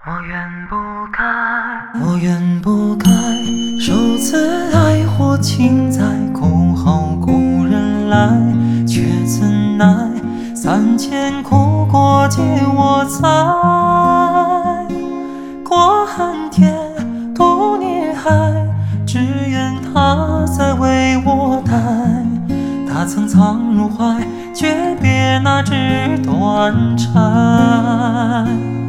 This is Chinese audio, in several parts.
我愿不该受此爱或情在，哭后故人来，却怎奈3000苦过皆我栽。过寒天，渡孽海，只愿他在为我待。他曾藏入怀，诀别那纸短钗。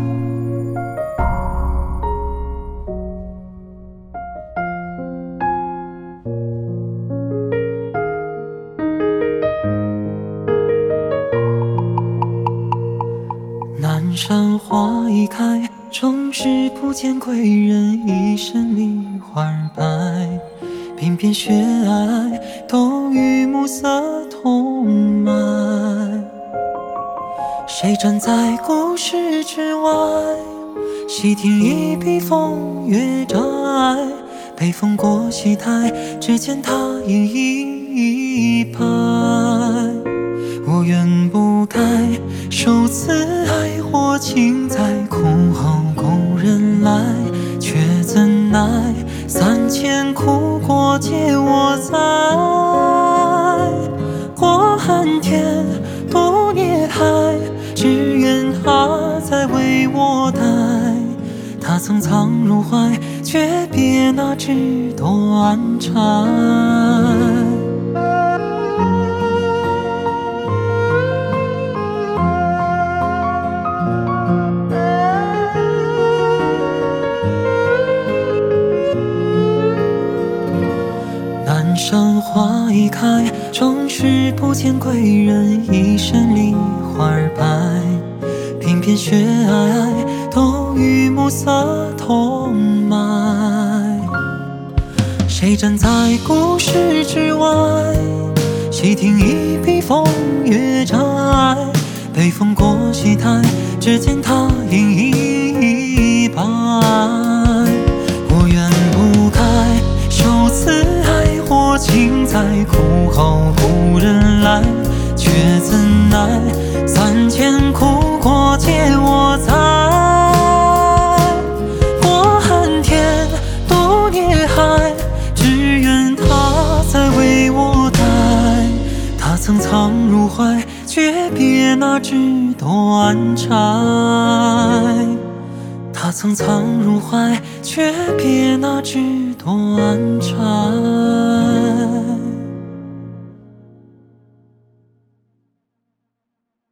南山花已开，终是不见贵人，一身梨花白。鬓边雪皑，都与暮色同埋。谁站在故事之外，细听一笔风月债。北风过戏台，只见他影一拍。我愿不该受此爱或情在，哭后故人来，却怎奈3000苦过皆我栽。过寒天，渡孽海，只愿他在为我待。他曾藏入怀，诀别那纸短钗。南山花已开，终是不见贵人，一身梨花白。鬓边雪皑，都与暮色同埋。谁站在故事之外，细听一笔风月债。北风过戏台，只见他影一白。我愿不该受此爱或情在，哭后故人来，却怎奈3000苦过皆我栽。过寒天，渡孽海，只愿他在为我待。他曾藏入怀，诀别那纸短钗。他曾藏入怀，诀别那纸短钗。